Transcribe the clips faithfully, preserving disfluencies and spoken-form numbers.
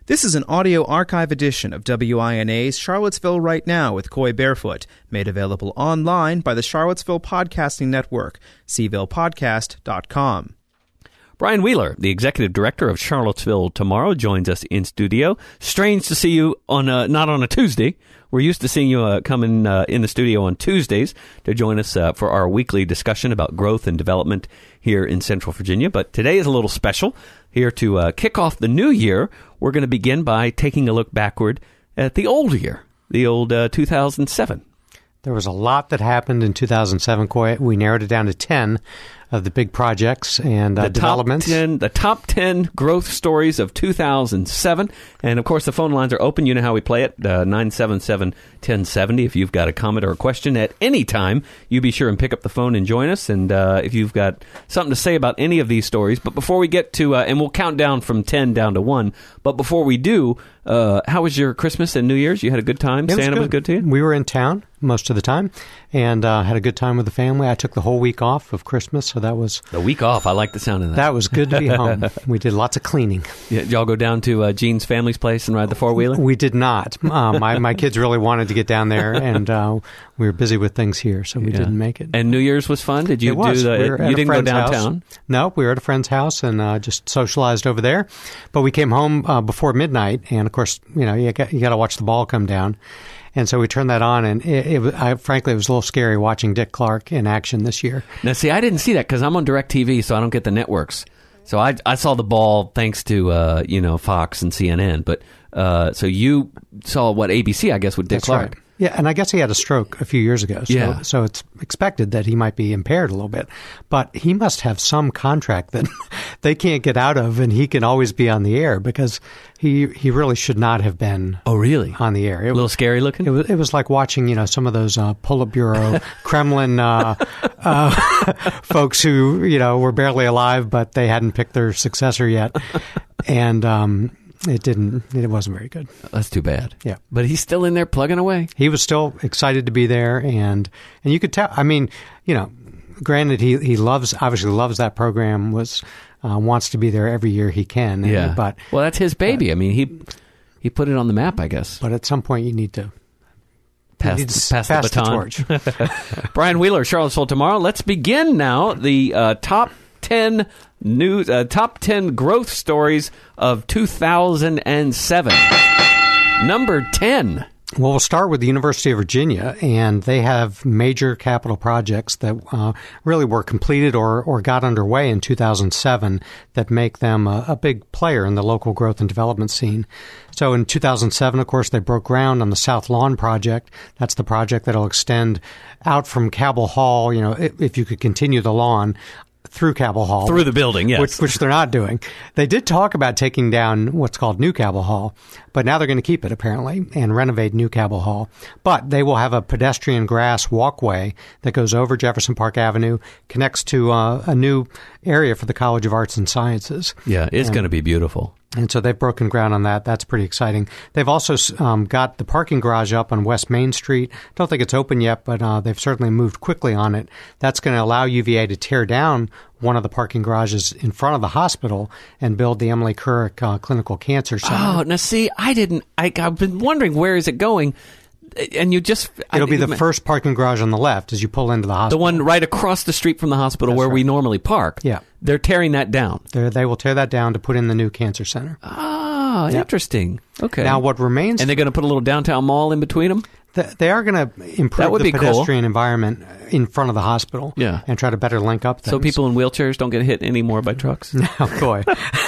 This is an audio archive edition of W I N A's Charlottesville Right Now with Coy Barefoot, made available online by the Charlottesville Podcasting Network, c ville podcast dot com. Brian Wheeler, the executive director of Charlottesville Tomorrow, joins us in studio. Strange to see you on a, not on a Tuesday. We're used to seeing you uh, come in, uh, in the studio on Tuesdays to join us uh, for our weekly discussion about growth and development here in Central Virginia. But today is a little special. Here to uh, kick off the new year, we're going to begin by taking a look backward at the old year, the old uh, two thousand seven. There was a lot that happened in two thousand seven, Coy. We narrowed it down to ten of the big projects and uh, the developments. Top ten, the top ten growth stories of two thousand seven. And, of course, the phone lines are open. You know how we play it, uh, nine seven seven, one oh seven oh. If you've got a comment or a question at any time, you be sure and pick up the phone and join us. And uh, if you've got something to say about any of these stories. But before we get to, uh, and we'll count down from ten down to one. But before we do, uh, how was your Christmas and New Year's? You had a good time? It was Santa good. was good to you? We were in town most of the time and uh, had a good time with the family. I took the whole week off of Christmas, so that was... The week off. I like the sound of that. That was good to be home. We did lots of cleaning. Yeah, did y'all go down to uh, Gene's family's place and ride the four-wheeler? We did not. Uh, my, my kids really wanted to get down there, and uh, we were busy with things here, so we yeah. didn't make it. And New Year's was fun? Did you it was. do the... We were you didn't go downtown? House. No, we were at a friend's house and uh, just socialized over there. But we came home uh, before midnight, and of course, you know, you got, you got to watch the ball come down. And so we turned that on, and it, it, I, frankly, it was a little scary watching Dick Clark in action this year. Now, see, I didn't see that because I'm on DirecTV, so I don't get the networks. So I, I saw the ball thanks to, uh, you know, Fox and C N N. But uh, so you saw, what, A B C, I guess, with Dick That's Clark. Right. Yeah, and I guess he had a stroke a few years ago, so, yeah. so it's expected that he might be impaired a little bit. But he must have some contract that they can't get out of, and he can always be on the air because he he really should not have been. Oh, really? On the air. It a little was, scary looking. It was it was like watching, you know, some of those uh, Politburo, Kremlin uh, uh, folks who, you know, were barely alive, but they hadn't picked their successor yet, and. Um, It didn't. It wasn't very good. That's too bad. Yeah, but he's still in there plugging away. He was still excited to be there, and and you could tell. I mean, you know, granted, he he loves obviously loves that program. Was uh, wants to be there every year he can. And, yeah, but well, that's his baby. Uh, I mean, he he put it on the map, I guess. But at some point, you need to pass, need to pass, pass the baton. The torch. Brian Wheeler, Charlottesville Tomorrow. Let's begin now. The uh, top ten news, uh, top ten growth stories of two thousand seven. Number ten. Well, we'll start with the University of Virginia, and they have major capital projects that uh, really were completed or, or got underway in two thousand seven that make them a, a big player in the local growth and development scene. So in two thousand seven, of course, they broke ground on the South Lawn project. That's the project that'll extend out from Cabell Hall, you know, if, if you could continue the lawn, through Cabell Hall. Through the building, yes. Which, which they're not doing. They did talk about taking down what's called New Cabell Hall, but now they're going to keep it, apparently, and renovate New Cabell Hall. But they will have a pedestrian grass walkway that goes over Jefferson Park Avenue, connects to uh, a new area for the College of Arts and Sciences. Yeah, it's going to be beautiful. And so they've broken ground on that. That's pretty exciting. They've also um, got the parking garage up on West Main Street. Don't think it's open yet, but uh, they've certainly moved quickly on it. That's going to allow U V A to tear down one of the parking garages in front of the hospital and build the Emily Kurrick uh, Clinical Cancer Center. Oh, now see, I didn't, I, I've been wondering, where is it going? And you just... It'll I, be the first parking garage on the left as you pull into the hospital. The one right across the street from the hospital. That's where right. we normally park. Yeah. They're tearing that down. They're, they will tear that down to put in the new cancer center. Ah, yep. Interesting. Okay. Now what remains... And they're going to put a little downtown mall in between them? The, they are going to improve the pedestrian cool. environment in front of the hospital. Yeah. And try to better link up things. So people in wheelchairs don't get hit anymore by trucks? No, boy.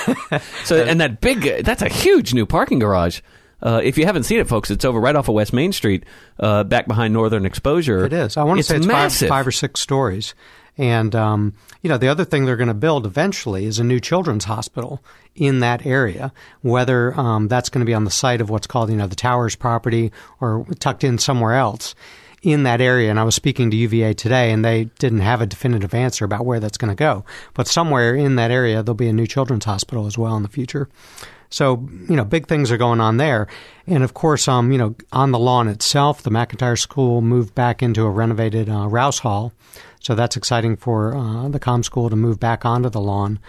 So, and that big... That's a huge new parking garage. Uh, if you haven't seen it, folks, it's over right off of West Main Street, uh, back behind Northern Exposure. It is. I want to it's say it's five, five or six stories. And, um, you know, the other thing they're going to build eventually is a new children's hospital in that area, whether um, that's going to be on the site of what's called, you know, the Towers property or tucked in somewhere else in that area. And I was speaking to U V A today, and they didn't have a definitive answer about where that's going to go. But somewhere in that area, there'll be a new children's hospital as well in the future. So, you know, big things are going on there. And, of course, um, you know, on the lawn itself, the McIntyre School moved back into a renovated uh, Rouse Hall. So that's exciting for uh, the comm school to move back onto the lawn.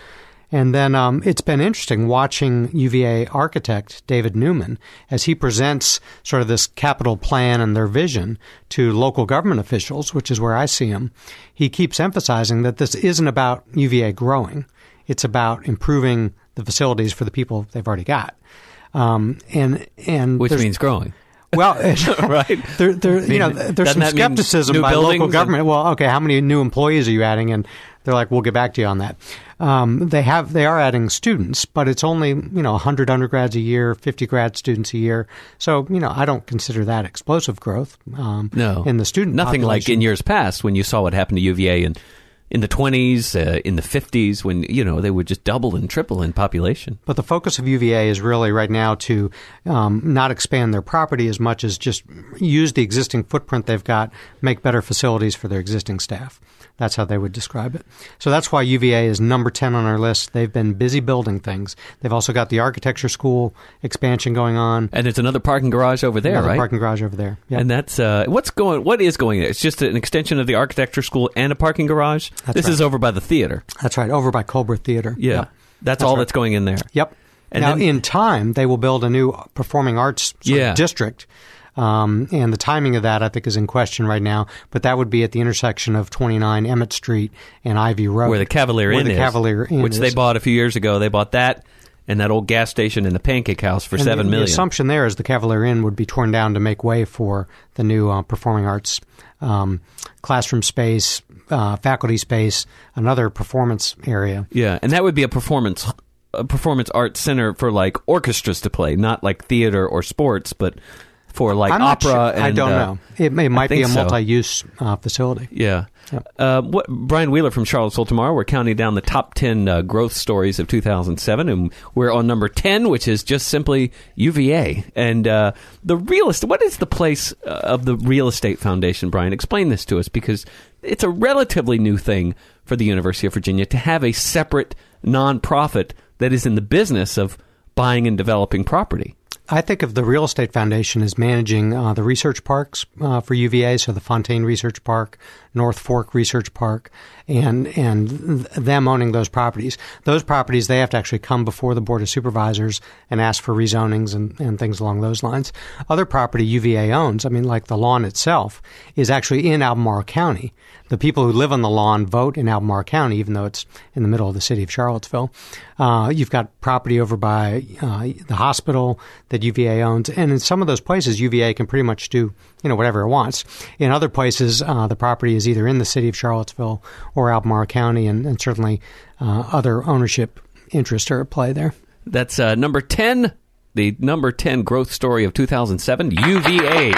And then um, it's been interesting watching U V A architect David Newman as he presents sort of this capital plan and their vision to local government officials, which is where I see him. He keeps emphasizing that this isn't about U V A growing. It's about improving the facilities for the people they've already got. Um, and and Which means growing. Well, right. There, there, you know, there's Doesn't some skepticism by local government. And- well, okay, how many new employees are you adding? And they're like, we'll get back to you on that. Um, they have, they are adding students, but it's only, you know, one hundred undergrads a year, fifty grad students a year. So, you know, I don't consider that explosive growth. Um, no, in the student nothing population. like in years past when you saw what happened to U V A and. In the twenties, uh, in the fifties, when, you know, they would just double and triple in population. But the focus of U V A is really right now to um, not expand their property as much as just use the existing footprint they've got, make better facilities for their existing staff. That's how they would describe it. So that's why U V A is number ten on our list. They've been busy building things. They've also got the architecture school expansion going on. And it's another parking garage over there, another right? parking garage over there. Yep. And that's, uh, what's going, what is going there? It's just an extension of the architecture school and a parking garage? That's this right. is over by the theater. That's right, over by Colbert Theater. Yeah. Yep. That's, That's all right. that's going in there. Yep. And now, then- in time, they will build a new performing arts sort Yeah. of district. Um, and the timing of that, I think, is in question right now. But that would be at the intersection of twenty-nine Emmett Street and Ivy Road. Where the Cavalier where Inn the is. Cavalier Inn Which is. they bought a few years ago. They bought that and that old gas station and the Pancake House for And seven the, million. The assumption there is the Cavalier Inn would be torn down to make way for the new uh, performing arts um, classroom space, uh, faculty space, another performance area. Yeah, and that would be a performance a performance arts center for like orchestras to play, not like theater or sports, but for like I'm not opera. sure. And, I don't uh, know. It, may, it might be think a so. multi-use uh, facility. Yeah. Yep. Uh, what Brian Wheeler from Charlottesville Tomorrow. We're counting down the top ten uh, growth stories of two thousand seven, and we're on number ten, which is just simply U V A. And uh, the real estate. What is the place uh, of the Real Estate Foundation, Brian? Explain this to us, because it's a relatively new thing for the University of Virginia to have a separate nonprofit that is in the business of buying and developing property. I think of the Real Estate Foundation as managing uh, the research parks uh, for U V A, so the Fontaine Research Park, North Fork Research Park, and and them owning those properties. Those properties, they have to actually come before the Board of Supervisors and ask for rezonings and, and things along those lines. Other property U V A owns, I mean, like the lawn itself, is actually in Albemarle County. The people who live on the lawn vote in Albemarle County, even though it's in the middle of the city of Charlottesville. Uh, you've got property over by uh, the hospital that U V A owns, and in some of those places, U V A can pretty much do, you know, whatever it wants. In other places, uh, the property is either in the city of Charlottesville or Albemarle County, and, and certainly uh, other ownership interests are at play there. That's uh, number ten, the number ten growth story of two thousand seven, U V A.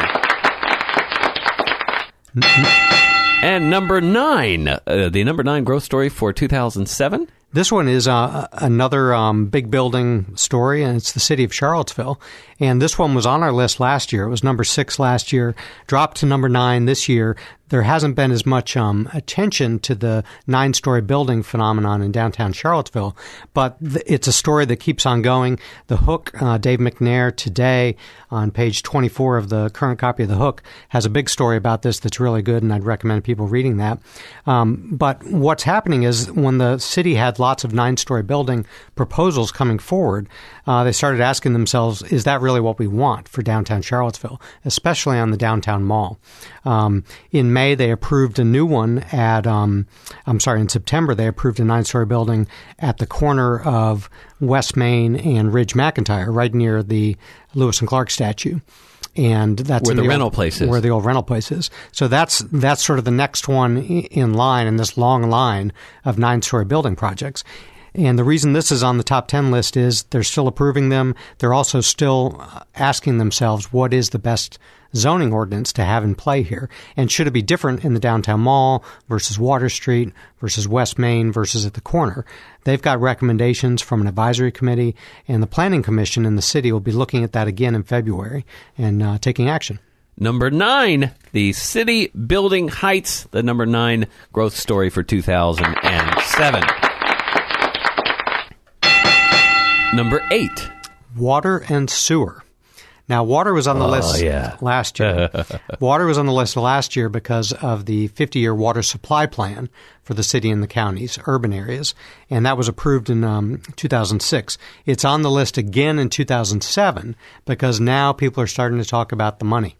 And number nine, uh, the number nine growth story for two thousand seven. This one is uh, another um, big building story, and it's the city of Charlottesville. And this one was on our list last year. It was number six last year, dropped to number nine this year. There hasn't been as much um, attention to the nine-story building phenomenon in downtown Charlottesville, but th- it's a story that keeps on going. The Hook, uh, Dave McNair, today on page twenty-four of the current copy of The Hook, has a big story about this that's really good, and I'd recommend people reading that. Um, but what's happening is when the city had lots of nine-story building proposals coming forward, uh, they started asking themselves, is that really what we want for downtown Charlottesville, especially on the downtown mall? Um, in May, they approved a new one at, um, I'm sorry, in September, they approved a nine-story building at the corner of West Main and Ridge McIntyre, right near the Lewis and Clark statue. And that's where the, the rental old, place is. Where the old rental place is. So that's that's sort of the next one in line in this long line of nine-story building projects. And the reason this is on the top ten list is they're still approving them. They're also still asking themselves, what is the best zoning ordinance to have in play here? And should it be different in the downtown mall versus Water Street versus West Main versus at the corner? They've got recommendations from an advisory committee, and the Planning Commission in the city will be looking at that again in February and uh, taking action. Number nine, the City Building Heights, the number nine growth story for two thousand seven. Number eight. Water and sewer. Now, water was on the Oh, list yeah. last year. Water was on the list last year because of the fifty-year water supply plan for the city and the counties, urban areas, and that was approved in um, two thousand six. It's on the list again in two thousand seven because now people are starting to talk about the money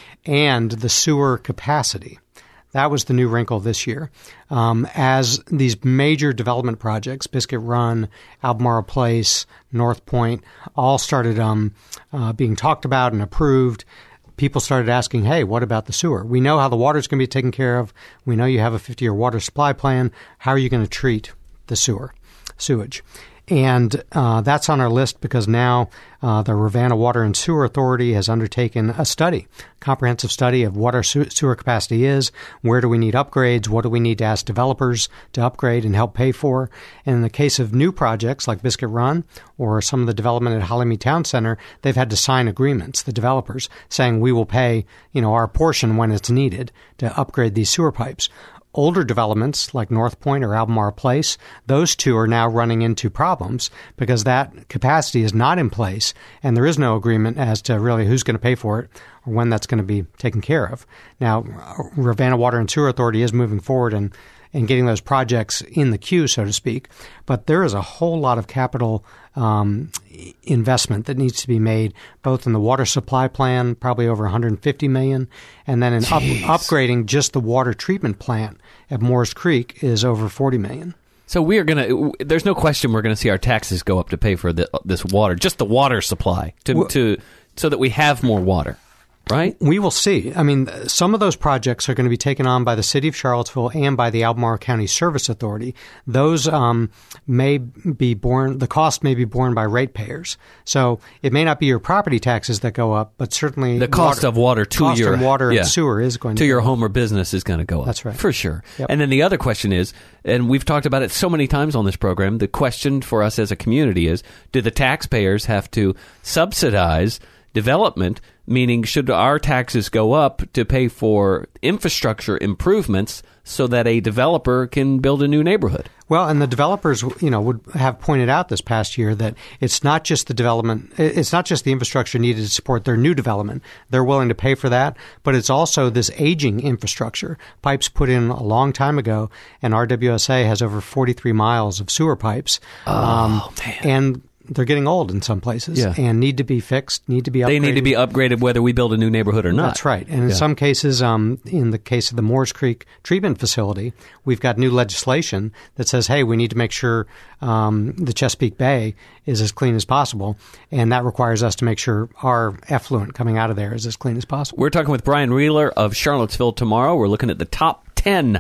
and the sewer capacity. That was the new wrinkle this year. Um, as these major development projects, Biscuit Run, Albemarle Place, North Point, all started um, uh, being talked about and approved, people started asking, hey, what about the sewer? We know how the water is going to be taken care of. We know you have a fifty-year water supply plan. How are you going to treat the sewer, sewage? And uh, that's on our list because now uh, the Ravenna Water and Sewer Authority has undertaken a study, comprehensive study of what our sewer capacity is, where do we need upgrades, what do we need to ask developers to upgrade and help pay for. And in the case of new projects like Biscuit Run or some of the development at Hollymead Town Center, they've had to sign agreements, the developers, saying we will pay, you know, our portion when it's needed to upgrade these sewer pipes. Older developments like North Point or Albemarle Place, those two are now running into problems because that capacity is not in place and there is no agreement as to really who's going to pay for it or when that's going to be taken care of. Now, Ravenna Water and Sewer Authority is moving forward and, and getting those projects in the queue, so to speak, but there is a whole lot of capital um, investment that needs to be made, both in the water supply plan, probably over one hundred fifty million dollars, and then in up, upgrading just the water treatment plant at Moores Creek is over forty million dollars. So we are going to, there's no question we're going to see our taxes go up to pay for the, this water, just the water supply, to, well, to so that we have more water. Right? We will see. I mean, some of those projects are going to be taken on by the City of Charlottesville and by the Albemarle County Service Authority. Those um, may be borne, the cost may be borne by ratepayers. So it may not be your property taxes that go up, but certainly the cost water, of water to cost your of water yeah, and sewer is going to to go your up. home or business is going to go up. That's right. For sure. Yep. And then the other question is, and we've talked about it so many times on this program, the question for us as a community is, do the taxpayers have to subsidize development, meaning should our taxes go up to pay for infrastructure improvements so that a developer can build a new neighborhood? Well, and the developers, you know, would have pointed out this past year that it's not just the development, it's not just the infrastructure needed to support their new development. They're willing to pay for that, but it's also this aging infrastructure. Pipes put in a long time ago, and R W S A has over forty-three miles of sewer pipes. Oh, um, man. And they're getting old in some places yeah. and need to be fixed, need to be upgraded. They need to be upgraded whether we build a new neighborhood or not. That's right. And in yeah. some cases, um, in the case of the Moores Creek treatment facility, we've got new legislation that says, hey, we need to make sure um, the Chesapeake Bay is as clean as possible. And that requires us to make sure our effluent coming out of there is as clean as possible. We're talking with Brian Wheeler of Charlottesville tomorrow. We're looking at the top ten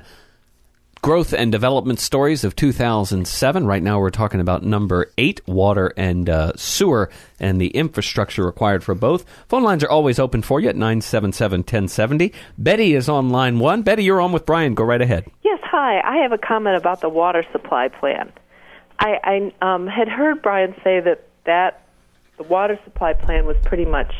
growth and development stories of two thousand seven. Right now we're talking about number eight, water and uh, sewer, and the infrastructure required for both. Phone lines are always open for you at nine seven seven, one zero seven zero. Betty is on line one. Betty, you're on with Brian. Go right ahead. Yes, hi. I have a comment about the water supply plan. I, I um, had heard Brian say that, that the water supply plan was pretty much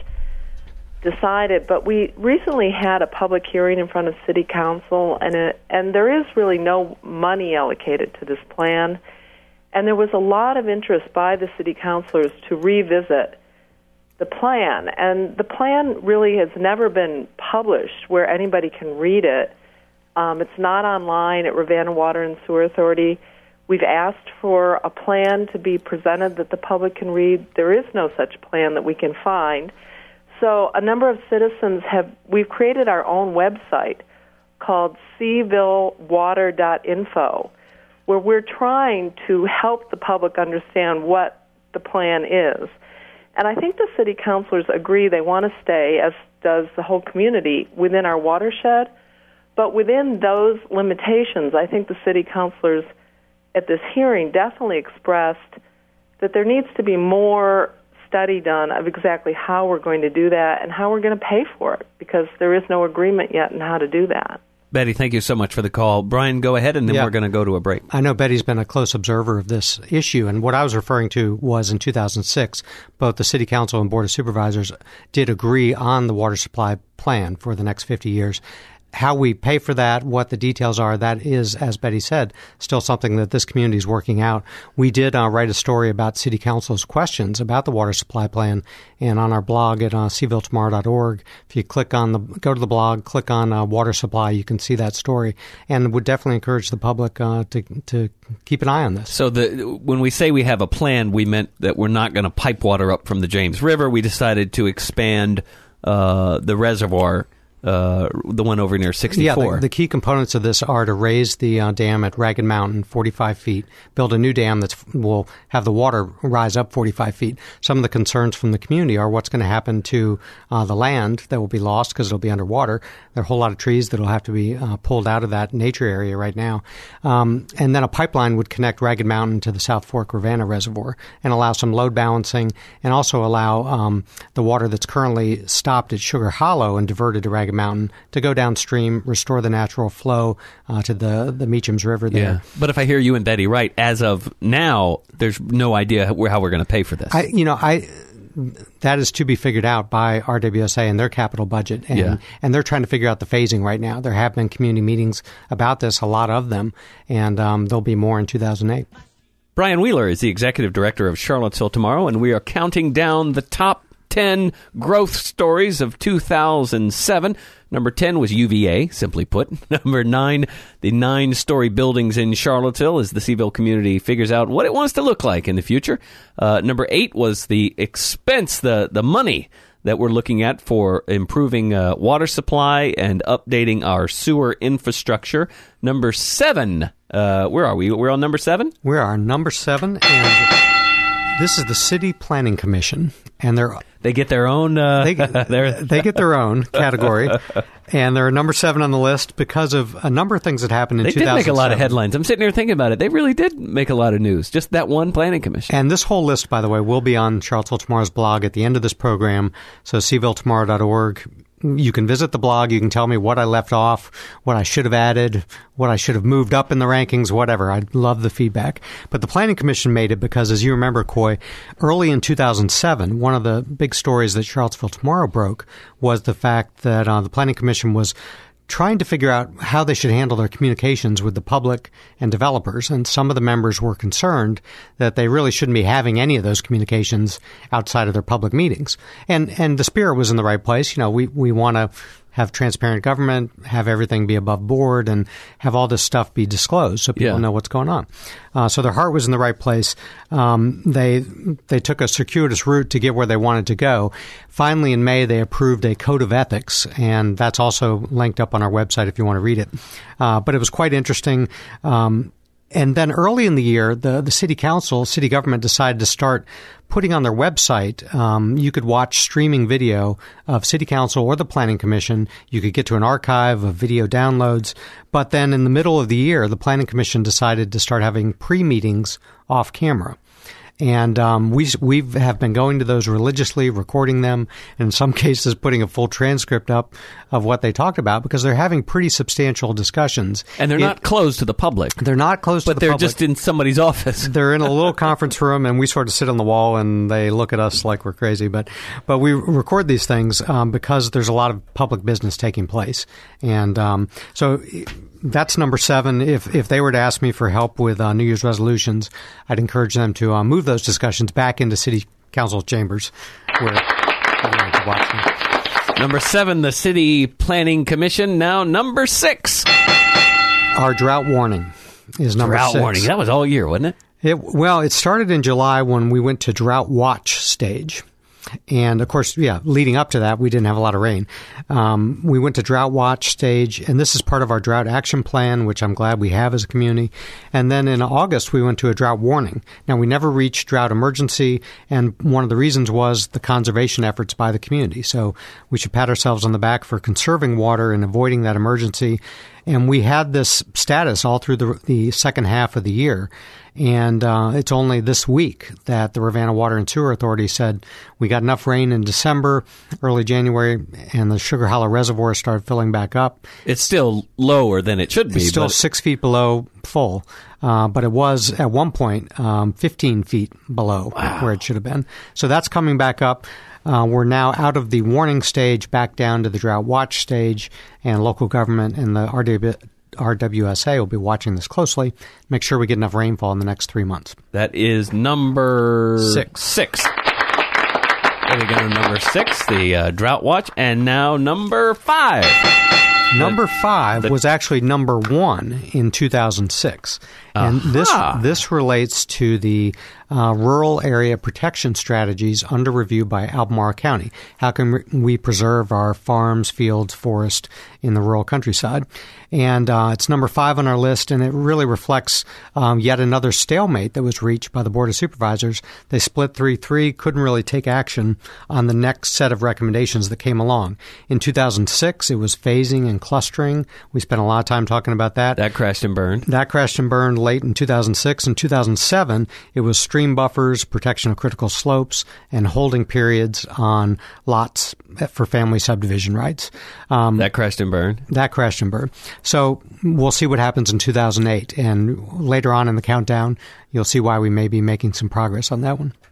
decided, but we recently had a public hearing in front of City Council, and it, and there is really no money allocated to this plan, and there was a lot of interest by the city councilors to revisit the plan, and the plan really has never been published where anybody can read it. Um, it's not online at Ravenna Water and Sewer Authority. We've asked for a plan to be presented that the public can read. There is no such plan that we can find. So a number of citizens have, we've created our own website called seaville water dot info, where we're trying to help the public understand what the plan is. And I think the city councilors agree they want to stay, as does the whole community, within our watershed. But within those limitations, I think the city councilors at this hearing definitely expressed that there needs to be more study done of exactly how we're going to do that and how we're going to pay for it, because there is no agreement yet on how to do that. Betty, thank you so much for the call. Brian, go ahead, and then yeah. we're going to go to a break. I know Betty's been a close observer of this issue, and what I was referring to was in two thousand six, both the City Council and Board of Supervisors did agree on the water supply plan for the next fifty years. how we pay for that, what the details are, that is, as Betty said, still something that this community is working out. We did uh, write a story about City Council's questions about the water supply plan, and on our blog at uh, seaville tomorrow dot org, if you click on the, go to the blog, click on uh, water supply, you can see that story, and would definitely encourage the public uh, to to keep an eye on this. So the when we say we have a plan, we meant that we're not going to pipe water up from the James River. We decided to expand uh, the reservoir. Uh, the one over near sixty-four. Yeah, the, the key components of this are to raise the uh, dam at Ragged Mountain forty-five feet, build a new dam that will have the water rise up forty-five feet. Some of the concerns from the community are what's going to happen to uh, the land that will be lost because it'll be underwater. There are a whole lot of trees that will have to be uh, pulled out of that nature area right now. Um, and then a pipeline would connect Ragged Mountain to the South Fork Ravenna Reservoir and allow some load balancing, and also allow um, the water that's currently stopped at Sugar Hollow and diverted to Ragged Mountain to go downstream, restore the natural flow uh, to the the Meacham's River there. Yeah. But if I hear you and Betty right, as of now, there's no idea how, how we're going to pay for this. I, you know, I that is to be figured out by R W S A and their capital budget, and yeah. and they're trying to figure out the phasing right now. There have been community meetings about this, a lot of them, and um, there'll be more in two thousand eight. Brian Wheeler is the executive director of Charlottesville Tomorrow, and we are counting down the top ten growth stories of two thousand seven. Number ten was U V A, simply put. Number nine, the nine-story buildings in Charlottesville as the Seaville community figures out what it wants to look like in the future. Uh, number eight was the expense, the, the money that we're looking at for improving uh, water supply and updating our sewer infrastructure. Number seven, uh, where are we? We're on number seven? We are number seven, and this is the City Planning Commission, and they're They get their own. Uh, they, they get their own category, and they're number seven on the list because of a number of things that happened in they two thousand seven. They did make a lot of headlines. I'm sitting here thinking about it. They really did make a lot of news. Just that one planning commission. And this whole list, by the way, will be on Charlottesville Tomorrow's blog at the end of this program. So seaville tomorrow dot org. You can visit the blog. You can tell me what I left off, what I should have added, what I should have moved up in the rankings, whatever. I love the feedback. But the Planning Commission made it because, as you remember, Coy, early in two thousand seven, one of the big stories that Charlottesville Tomorrow broke was the fact that uh, the Planning Commission was trying to figure out how they should handle their communications with the public and developers. And some of the members were concerned that they really shouldn't be having any of those communications outside of their public meetings. And and the spirit was in the right place. You know, we, we want to have transparent government, have everything be above board, and have all this stuff be disclosed so people yeah. know what's going on. Uh, so their heart was in the right place. Um, they they took a circuitous route to get where they wanted to go. Finally, in May, they approved a code of ethics, and that's also linked up on our website if you want to read it. Uh, but it was quite interesting. Um, and then early in the year, the, the city council, city government decided to start putting on their website, um, you could watch streaming video of City Council or the Planning Commission. You could get to an archive of video downloads. But then in the middle of the year, the Planning Commission decided to start having pre-meetings off camera. And um, we we have been going to those religiously, recording them, and in some cases putting a full transcript up of what they talked about because they're having pretty substantial discussions. And they're it, not closed to the public. They're not closed but to the public. But they're just in somebody's office. They're in a little conference room, and we sort of sit on the wall, and they look at us like we're crazy. But but we record these things um, because there's a lot of public business taking place. And um, so that's number seven. If if they were to ask me for help with uh, New Year's resolutions, I'd encourage them to uh, move those discussions back into City Council chambers where I like to watch them. Number seven, the City Planning Commission. Now number six. Our drought warning is number drought six. Drought warning. That was all year, wasn't it? It? Well, it started in July when we went to drought watch stage. And, of course, yeah, leading up to that, we didn't have a lot of rain. Um, we went to drought watch stage, and this is part of our drought action plan, which I'm glad we have as a community. And then in August, we went to a drought warning. Now, we never reached drought emergency, and one of the reasons was the conservation efforts by the community. So we should pat ourselves on the back for conserving water and avoiding that emergency. And we had this status all through the, the second half of the year. And uh, it's only this week that the Ravenna Water and Sewer Authority said we got enough rain in December, early January, and the Sugar Hollow Reservoir started filling back up. It's still lower than it should be. It's still but six feet below full, uh, but it was at one point um, fifteen feet below wow. where it should have been. So that's coming back up. Uh, we're now out of the warning stage, back down to the drought watch stage, and local government and the R W, R W S A will be watching this closely. Make sure we get enough rainfall in the next three months. That is number Six. Six. There we go to number six, the uh, drought watch, and now number five. Number five the, was actually number one in two thousand six. And this this relates to the uh, rural area protection strategies under review by Albemarle County. How can we preserve our farms, fields, forest in the rural countryside? And uh, it's number five on our list, and it really reflects um, yet another stalemate that was reached by the Board of Supervisors. They split three three, couldn't really take action on the next set of recommendations that came along. In two thousand six, it was phasing and clustering. We spent a lot of time talking about that. That crashed and burned. That crashed and burned late in two thousand six. In two thousand seven, it was stream buffers, protection of critical slopes, and holding periods on lots for family subdivision rights. Um, that crashed and burned. That crashed and burned. So we'll see what happens in two thousand eight. And later on in the countdown, you'll see why we may be making some progress on that one.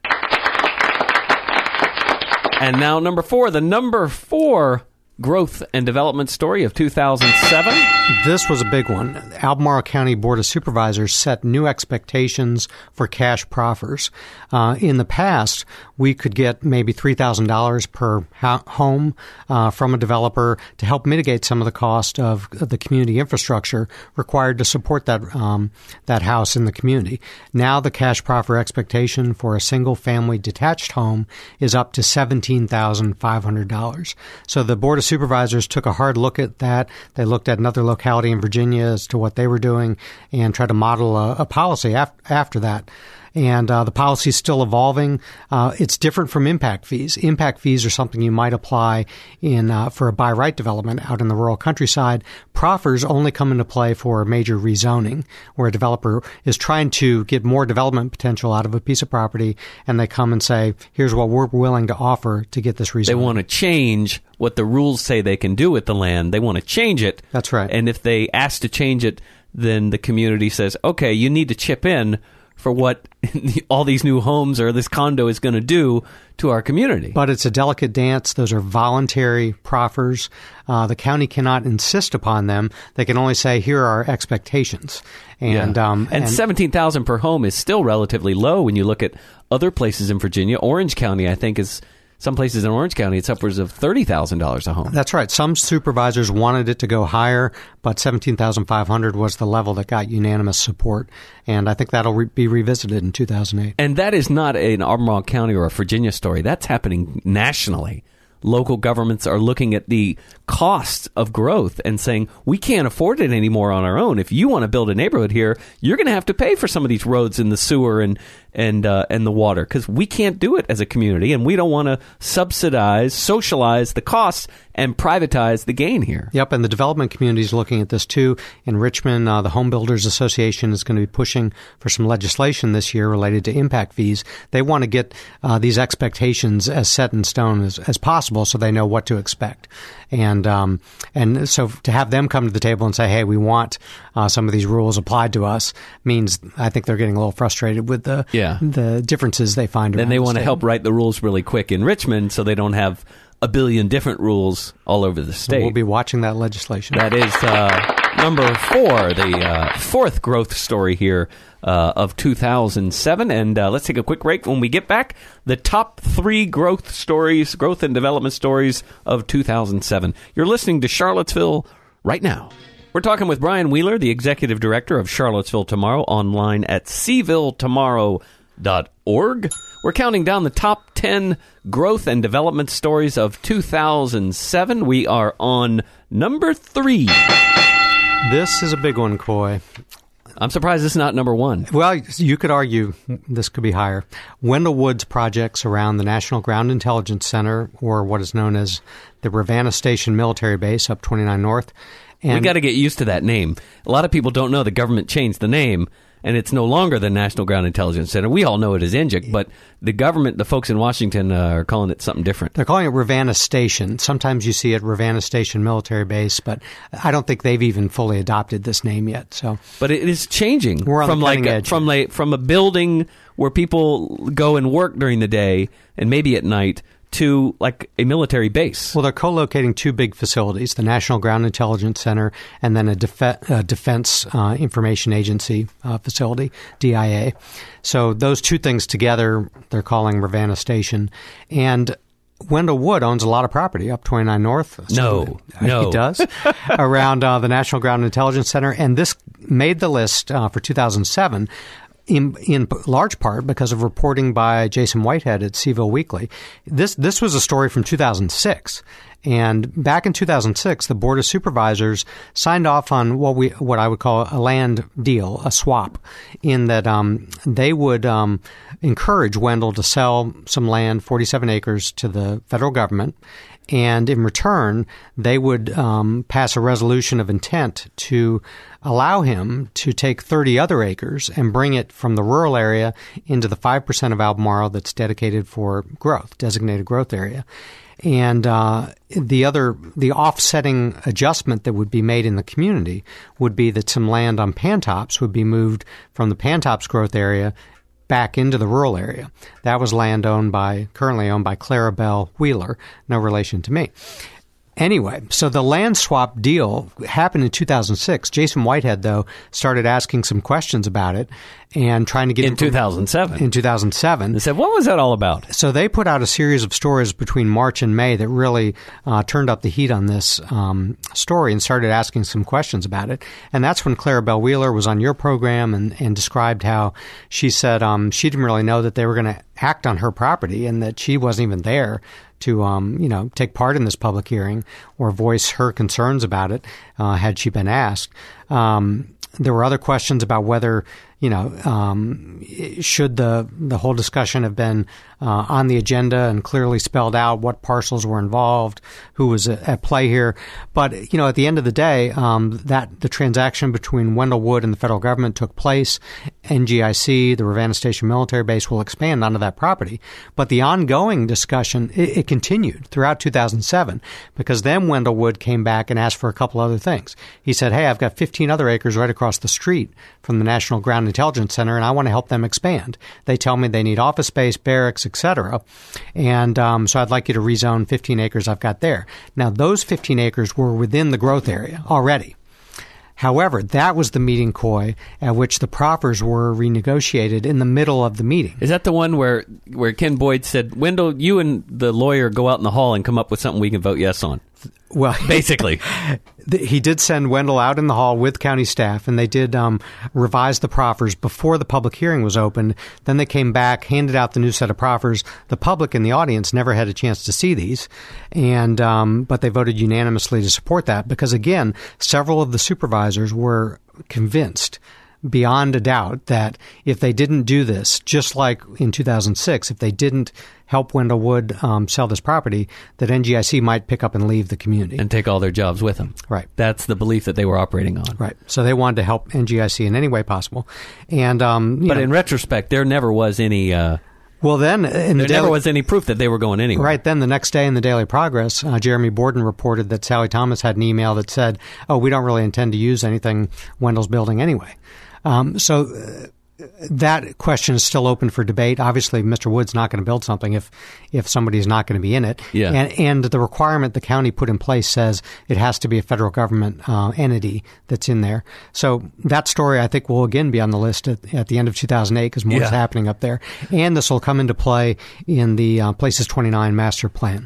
And now number four, the number four growth and development story of two thousand seven. This was a big one. Albemarle County Board of Supervisors set new expectations for cash proffers. Uh, in the past, we could get maybe three thousand dollars per ho- home uh, from a developer to help mitigate some of the cost of the community infrastructure required to support that um, that house in the community. Now the cash proffer expectation for a single-family detached home is up to seventeen thousand five hundred dollars. So the Board of Supervisors took a hard look at that. They looked at another locality in Virginia as to what they were doing and tried to model a, a policy af- after that. And uh, the policy is still evolving. Uh, it's different from impact fees. Impact fees are something you might apply in uh, for a by right development out in the rural countryside. Proffers only come into play for major rezoning, where a developer is trying to get more development potential out of a piece of property, and they come and say, here's what we're willing to offer to get this rezoned. They want to change what the rules say they can do with the land. They want to change it. That's right. And if they ask to change it, then the community says, okay, you need to chip in for what all these new homes or this condo is going to do to our community. But it's a delicate dance. Those are voluntary proffers. Uh, the county cannot insist upon them. They can only say, here are our expectations. And yeah. um, and, and seventeen thousand dollars per home is still relatively low when you look at other places in Virginia. Orange County, I think, is... Some places in Orange County, it's upwards of thirty thousand dollars a home. That's right. Some supervisors wanted it to go higher, but seventeen thousand five hundred dollars was the level that got unanimous support. And I think that'll re- be revisited in two thousand eight. And that is not an Albemarle County or a Virginia story. That's happening nationally. Local governments are looking at the cost of growth and saying, we can't afford it anymore on our own. If you want to build a neighborhood here, you're going to have to pay for some of these roads and the sewer and and uh, and the water, because we can't do it as a community, and we don't want to subsidize, socialize the costs and privatize the gain here. Yep, and the development community is looking at this too. In Richmond, uh, the Home Builders Association is going to be pushing for some legislation this year related to impact fees. They want to get uh, these expectations as set in stone as, as possible so they know what to expect. And um, and so to have them come to the table and say, hey, we want uh, some of these rules applied to us means I think they're getting a little frustrated with the yeah. the differences they find around and they the want to state. help write the rules really quick in Richmond so they don't have a billion different rules all over the state. We'll be watching that legislation. That is uh, number four, the uh, fourth growth story here uh, of two thousand seven. And uh, let's take a quick break. When we get back, the top three growth stories, growth and development stories of two thousand seven. You're listening to Charlottesville Right Now. We're talking with Brian Wheeler, the Executive Director of Charlottesville Tomorrow, online at c ville tomorrow dot org. We're counting down the top ten growth and development stories of two thousand seven. We are on number three. This is a big one, Coy. I'm surprised it's not number one. Well, you could argue this could be higher. Wendell Woods projects around the National Ground Intelligence Center, or what is known as the Ravenna Station Military Base up twenty-nine North. And we got to get used to that name. A lot of people don't know the government changed the name, and it's no longer the National Ground Intelligence Center. We all know it as N G I C, but the government, the folks in Washington, uh, are calling it something different. They're calling it Ravenna Station. Sometimes you see it Ravenna Station Military Base, but I don't think they've even fully adopted this name yet. So, but it is changing We're on from the like cutting a, edge. from like from a building where people go and work during the day and maybe at night to like a military base. Well, they're co-locating two big facilities, the National Ground Intelligence Center and then a def- uh, Defense uh, Information Agency uh, facility, D I A. So those two things together, they're calling Ravenna Station. And Wendell Wood owns a lot of property up twenty-nine North. No, so no. He does, around uh, the National Ground Intelligence Center. And this made the list uh, for two thousand seven. In, in large part because of reporting by Jason Whitehead at Seaville Weekly. This this was a story from two thousand six, and back in two thousand six, the Board of Supervisors signed off on what we what I would call a land deal, a swap, in that um, they would um, encourage Wendell to sell some land, forty-seven acres, to the federal government. And in return, they would um, pass a resolution of intent to allow him to take thirty other acres and bring it from the rural area into the five percent of Albemarle that's dedicated for growth, designated growth area. And uh, the other, the offsetting adjustment that would be made in the community would be that some land on Pantops would be moved from the Pantops growth area back into the rural area. That was land owned by, currently owned by Clara Bell Wheeler, no relation to me. Anyway, so the land swap deal happened in two thousand six. Jason Whitehead, though, started asking some questions about it and trying to get in two thousand seven. In two thousand seven, they said, "What was that all about?" So they put out a series of stories between March and May that really uh, turned up the heat on this um, story and started asking some questions about it. And that's when Clara Bell Wheeler was on your program and, and described how she said um, she didn't really know that they were going to act on her property and that she wasn't even there to, um, you know, take part in this public hearing or voice her concerns about it, uh, had she been asked. Um, there were other questions about whether, you know, um, should the the whole discussion have been uh, on the agenda and clearly spelled out what parcels were involved, who was at play here. But, you know, at the end of the day, um, that the transaction between Wendell Wood and the federal government took place. N G I C, the Ravenna Station military base, will expand onto that property. But the ongoing discussion, it, it continued throughout two thousand seven, because then Wendell Wood came back and asked for a couple other things. He said, hey, I've got fifteen other acres right across the street from the National Ground Intelligence Center, and I want to help them expand. They tell me they need office space, barracks, et cetera. And um, so I'd like you to rezone fifteen acres I've got there. Now, those fifteen acres were within the growth area already. However, that was the meeting, Coy, at which the proffers were renegotiated in the middle of the meeting. Is that the one where, where Ken Boyd said, Wendell, you and the lawyer go out in the hall and come up with something we can vote yes on? Well, basically. He did send Wendell out in the hall with county staff, and they did um, revise the proffers before the public hearing was opened. Then they came back, handed out the new set of proffers. The public in the audience never had a chance to see these, and um, but they voted unanimously to support that because, again, several of the supervisors were convinced beyond a doubt that if they didn't do this, just like in two thousand six, if they didn't help Wendell Wood um, sell this property, that N G I C might pick up and leave the community. And take all their jobs with them. Right. That's the belief that they were operating on. Right. So they wanted to help N G I C in any way possible. And um, you But know, in retrospect, there never was any... Uh, well, then... In there the never daily, was any proof that they were going anywhere. Right. Then the next day in the Daily Progress, uh, Jeremy Borden reported that Sally Thomas had an email that said, oh, we don't really intend to use anything Wendell's building anyway. Um, so uh, that question is still open for debate. Obviously, Mister Wood's not going to build something if if somebody's not going to be in it. Yeah. And, and the requirement the county put in place says it has to be a federal government uh, entity that's in there. So that story, I think, will again be on the list at, at the end of two thousand eight because more yeah. is happening up there. And this will come into play in the uh, Places twenty-nine master plan.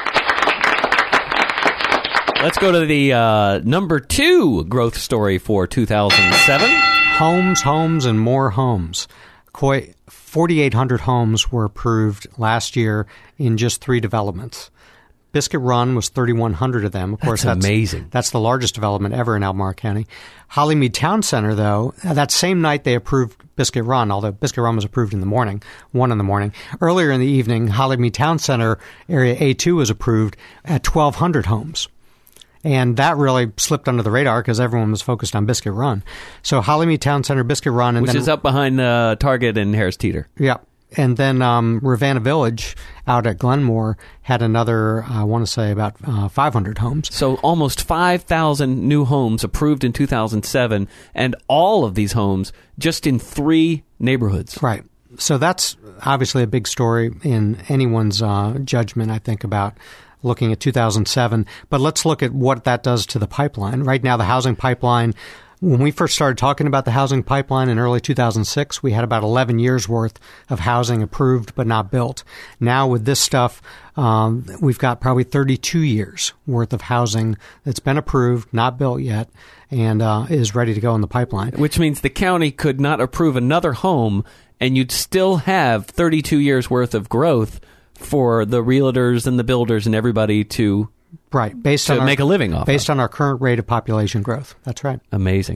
Let's go to the uh, number two growth story for two thousand seven. Homes, homes, and more homes. forty-eight hundred homes were approved last year in just three developments. Biscuit Run was thirty-one hundred of them. Of course, that's, that's amazing. That's the largest development ever in Albemarle County. Hollymead Town Center, though, that same night they approved Biscuit Run, although Biscuit Run was approved in the morning, one in the morning. Earlier in the evening, Hollymead Town Center, Area A two, was approved at twelve hundred homes. And that really slipped under the radar because everyone was focused on Biscuit Run. So Hollymead Town Center, Biscuit Run. And Which then, is up behind uh, Target and Harris Teeter. Yeah. And then um, Ravenna Village out at Glenmore had another, I want to say, about uh, five hundred homes. So almost five thousand new homes approved in two thousand seven, and all of these homes just in three neighborhoods. Right. so that's obviously a big story in anyone's uh, judgment, I think, about looking at two thousand seven. But let's look at what that does to the pipeline. Right now, the housing pipeline, when we first started talking about the housing pipeline in early two thousand six, we had about eleven years worth of housing approved but not built. Now with this stuff, um, we've got probably thirty-two years worth of housing that's been approved, not built yet, and uh, is ready to go in the pipeline. Which means the county could not approve another home, and you'd still have thirty-two years worth of growth for the realtors and the builders and everybody to right based to on our, make a living off based of. on our current rate of population growth. That's right. Amazing.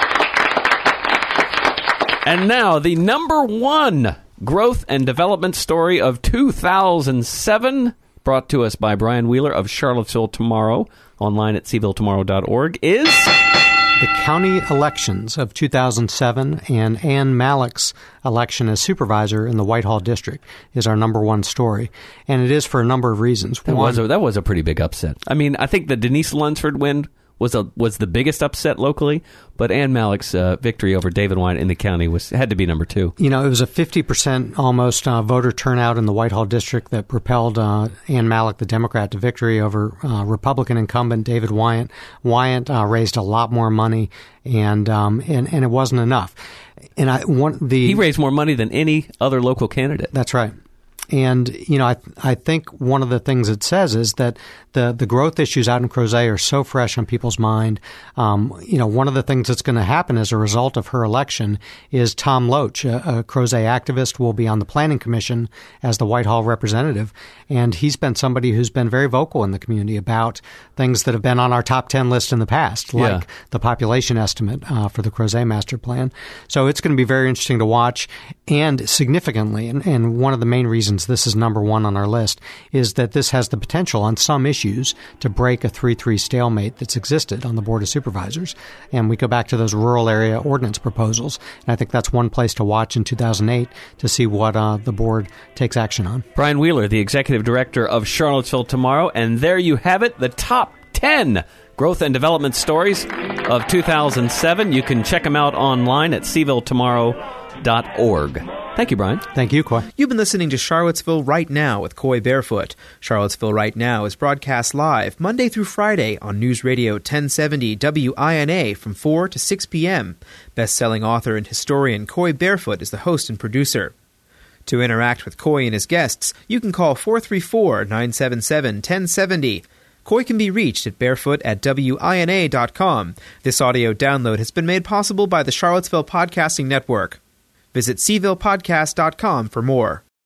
And now the number one growth and development story of two thousand seven, brought to us by Brian Wheeler of Charlottesville Tomorrow, online at seaville tomorrow dot org, is the county elections of two thousand seven, and Ann Malik's election as supervisor in the Whitehall District is our number one story. And it is for a number of reasons. That, one, was, a, that was a pretty big upset. I mean, I think the Denise Lunsford win was a was the biggest upset locally, but Ann Malik's uh, victory over David Wyatt in the county was had to be number two. You know, it was a fifty percent almost uh, voter turnout in the Whitehall District that propelled uh, Ann Malik, the Democrat, to victory over uh, Republican incumbent David Wyatt. Wyatt uh, raised a lot more money, and um, and, and it wasn't enough. And I want the he raised more money than any other local candidate. That's right. And, you know, I I think one of the things it says is that the, the growth issues out in Crozet are so fresh on people's mind. Um, you know, one of the things that's going to happen as a result of her election is Tom Loach, a, a Crozet activist, will be on the Planning Commission as the Whitehall representative. And he's been somebody who's been very vocal in the community about things that have been on our top ten list in the past, like yeah. the population estimate uh, for the Crozet Master Plan. So it's going to be very interesting to watch. And significantly, and, and one of the main reasons this is number one on our list, is that this has the potential on some issues to break a three three stalemate that's existed on the Board of Supervisors. And we go back to those rural area ordinance proposals. And I think that's one place to watch in two thousand eight to see what uh, the board takes action on. Brian Wheeler, the executive director of Charlottesville Tomorrow. And there you have it, the top ten growth and development stories of two thousand seven. You can check them out online at seaville tomorrow dot org. Thank you, Brian. Thank you, Coy. You've been listening to Charlottesville Right Now with Coy Barefoot. Charlottesville Right Now is broadcast live Monday through Friday on News Radio ten seventy W I N A from four to six p.m. Best-selling author and historian Coy Barefoot is the host and producer. To interact with Coy and his guests, you can call four three four, nine seven seven, one zero seven zero. Coy can be reached at barefoot at W I N A dot com. This audio download has been made possible by the Charlottesville Podcasting Network. Visit seaville podcast dot com for more.